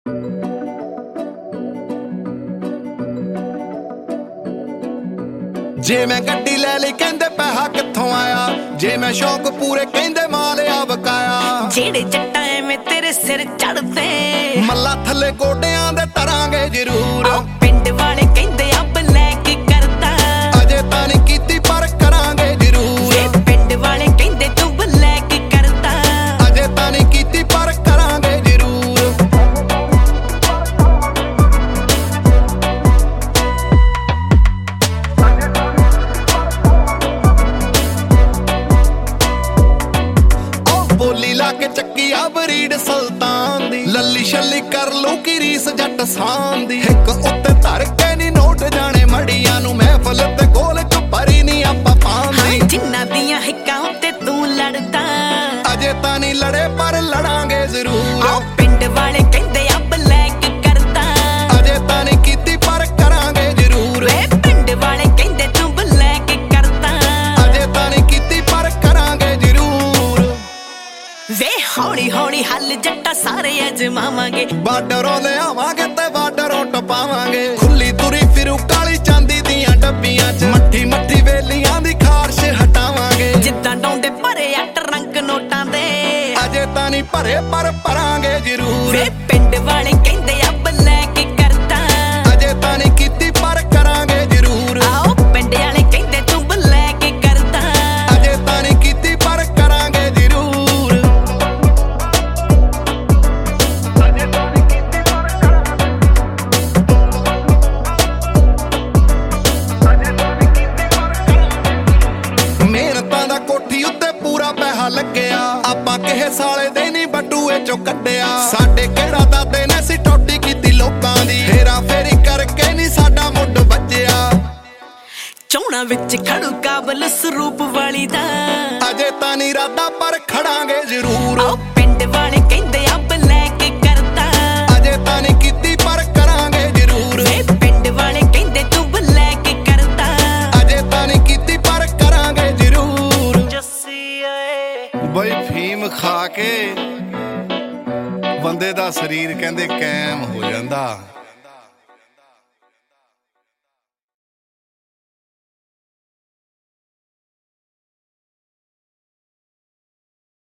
ਜੇ ਮੈਂ ਗੱਡੀ ਲੈ ਲਈ ਕਹਿੰਦੇ ਪੈਸਾ ਕਿੱਥੋਂ ਆਇਆ, ਜੇ ਮੈਂ ਸ਼ੌਕ ਪੂਰੇ ਕਹਿੰਦੇ ਮਾਲ ਆ ਵਕਾਇਆ। ਜਿਹੜੇ ਜੱਟਾਂ ਐਵੇਂ ਤੇਰੇ ਸਿਰ ਚੜਦੇ ਮੱਲਾ ਥੱਲੇ ਗੋਡਿਆਂ ਦੇ ਤਰਾਂਗੇ ਜ਼ਰੂਰ। ਪਿੰਡ ਵਾਲੇ ਕਹਿੰਦੇ ਆ ਬਲੈਕ ਕਰਦਾ, ਅਜੇ ਤਾਂ ਨਹੀਂ ਕੀਤੀ ਪਰ ਕਰਾਂਗੇ ਜ਼ਰੂਰ। ਪਿੰਡ ਵਾਲੇ ਕਹਿੰਦੇ ਤੂੰ ਬਲੈਕ ਕਰਦਾ, ਅਜੇ ਤਾਂ ਨਹੀਂ ਕੀਤੀ ਪਰ ਕਰਾਂਗੇ ਜ਼ਰੂਰ। ਬੋਲੀ ਲਾ ਕੇ ਚੱਕੀ ਆ ਬਰੀਡ ਸੁਲਤਾਨ ਦੀ, ਲੱਲੀ ਛੱਲੀ ਕਰ ਲੂ ਕੀ ਰੀਸ ਜੱਟ ਸਾਨ ਦੀ। ਇੱਕ ਉੱਤੇ ਧਰ ਕੇ ਨੀ ਨੋਟ ਜਾਣੇ ਮੜੀਆਂ ਨੂੰ, ਮਹਿਫਲ ਤੇ ਗੋਲ ਚ ਭਰੀ ਨੀ ਆਪਾਂ ਪਾਉਂਦੀ। ਜਿੰਨਾ ਦੀਆਂ ਹਿੱਕਾਂ ਉੱਤੇ ਤੂੰ ਲੜਦਾ, ਅਜੇ ਤਾਂ ਨਹੀਂ ਲੜੇ ਪਰ ਲੜਾਂਗੇ ਜ਼ਰੂਰ। ਪਿੰਡ ਵਾਲੇ ਕਹਿੰਦੇ ਆ ਬਲੈਕ ਕਰਦਾ, ਅਜੇ ਤਾਂ ਨਹੀਂ ਕੀਤੀ ਪਰ ਕਰਾਂਗੇ ਜ਼ਰੂਰ। ਪਿੰਡ ਵਾਲੇ ਕਹਿੰਦੇ ਤੂੰ ਬਲੈਕ ਕਰਦਾ, ਅਜੇ ਤਾਂ ਨਹੀਂ ਕੀਤੀ ਪਰ ਕਰਾਂਗੇ ਜ਼ਰੂਰ। ਵੇ ਹੌਲੀ ਹੌਲੀ ਹੱਲ ਜੱਟਾ ਸਾਰੇ ਅਜਮਾਵਾਂਗੇ, ਬਾਰਡਰੋਂ ਲਿਆਵਾਂਗੇ ਤੇ ਬਾਰਡਰੋਂ ਟਪਾਵਾਂਗੇ। ਖੁੱਲੀ ਤੁਰੀ ਫਿਰੂ ਕਾਲੀ ਚਾਂਦੀ ਦੀਆਂ ਡੱਬੀਆਂ ਚ, ਮੱਠੀ ਮੱਠੀ ਵੇਲੀਆਂ ਦੀ ਖਾਰਸ਼ ਹਟਾਵਾਂਗੇ। ਜਿੱਦਾਂ ਡਾਉਂਦੇ ਭਰੇ ਆ ਟਰੰਕ ਨੋਟਾਂ ਦੇ, ਅਜੇ ਤਾਂ ਨਹੀਂ ਭਰੇ ਪਰ ਭਰਾਂਗੇ ਜ਼ਰੂਰ। ਵੇ ਪਿੰਡ ਵਾਲੇ ਕਹਿੰਦੇ ਆ ਬਲੈਕ ਕਰਦਾ, ਅਜੇ ਤਾਂ ਨਹੀਂ ਕੀਤੀ ਪਰ ਕਰਾਂਗੇ ਜ਼ਰੂਰ। ਆਓ ਪਿੰਡ ਵਾਲੇ ਕਹਿੰਦੇ ਤੂੰ ਬਲੈਕ ਕਰਦਾ, ਅਜੇ ਤਾਂ ਨਹੀਂ ਕੀਤੀ ਪਰ ਕਰਾਂਗੇ ਜ਼ਰੂਰ। ਅਜੇ ਤਾਂ ਨਹੀਂ ਕੀਤੀ ਪਰ ਕਰਾਂਗੇ, ਅਜੇ ਤਾਂ ਨਹੀਂ ਕੀਤੀ ਪਰ ਕਰਾਂਗੇ। ਮਿਹਨਤਾਂ ਦਾ ਕੋਠੀ ਉੱਤੇ ਪੂਰਾ ਪੈਸਾ ਲੱਗਿਆ, ਆਪਾਂ ਕਿਸੇ ਸਾਲੇ ਦੇ ਨਹੀਂ ਬਟੂਏ ਚੋਂ ਕੱਢਿਆ। ਸਾਡੇ ਕਿਹੜਾ ਦਾਦੇ ਨੇ ਸੀ ਟੋਟੀ ਕੀਤੀ ਲੋਕਾਂ ਦੀ, ਫੇਰਾ ਫੇਰੀ ਕਰਕੇ ਨਹੀਂ ਸਾਡਾ ਮੁੱਢ ਵੱਜਿਆ। ਚੋਣਾਂ ਵਿੱਚ ਖੜੂ ਕਾਬਲ ਸਰੂਪ ਵਾਲੀ ਦਾ, ਅਜੇ ਤਾਂ ਨਹੀਂ ਇਰਾਦਾ ਪਰ ਖੜਾਂਗੇ ਜ਼ਰੂਰ। ਆਓ ਪਿੰਡ ਵਾਲੇ ਕਹਿੰਦੇ ਆ ਬਲੈਕ ਕਰਦਾ, ਅਜੇ ਤਾਂ ਨਹੀਂ ਕੀਤੀ ਪਰ ਕਰਾਂਗੇ ਜ਼ਰੂਰ। ਪਿੰਡ ਵਾਲੇ ਕਹਿੰਦੇ ਤੂੰ ਬਲੈਕ ਕਰਦਾ, ਅਜੇ ਤਾਂ ਨਹੀਂ ਕੀਤੀ ਪਰ ਕਰਾਂਗੇ ਜ਼ਰੂਰ। ਜੱਸੀ ਓਏ ਬਈ ਫੀਮ ਖਾ ਕੇ ਬੰਦੇ ਦਾ ਸਰੀਰ ਕਹਿੰਦੇ ਕਾਇਮ ਹੋ ਜਾਂਦਾ।